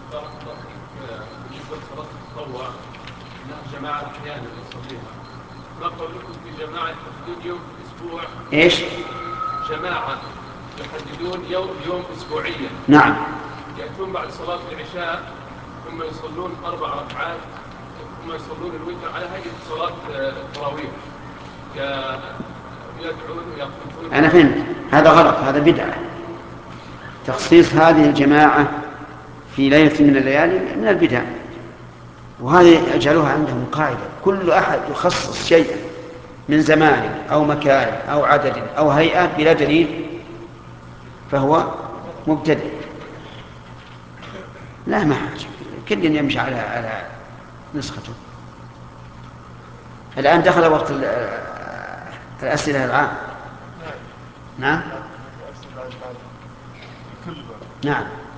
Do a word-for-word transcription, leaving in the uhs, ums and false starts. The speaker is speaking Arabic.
بارك الله فيك. بالنسبة لصلاة التطوع إنها جماعة أحيانا نصليها، ما قولكم في جماعة يحددون يوم في الأسبوع؟ إيش؟ جماعة يحددون يوم يوم أسبوعيا. نعم. يأتون بعد صلاة العشاء ثم يصلون أربع ركعات ثم يصلون الوتر على هيئة صلاة التراويح، يدعون ويقنطون. أنا فهمت، هذا غلط، هذا بدعة. تخصيص هذه الجماعة في ليلة من الليالي من البدع، وهذه يجعلوها عندهم قاعدة: كل أحد يخصص شيئا من زمان أو مكان أو عدد أو هيئة بلا دليل فهو مبتدع. لا، ما حاجة، كل يمشي على على نسخته. الآن دخل وقت الأسئلة العام. نعم. نعم.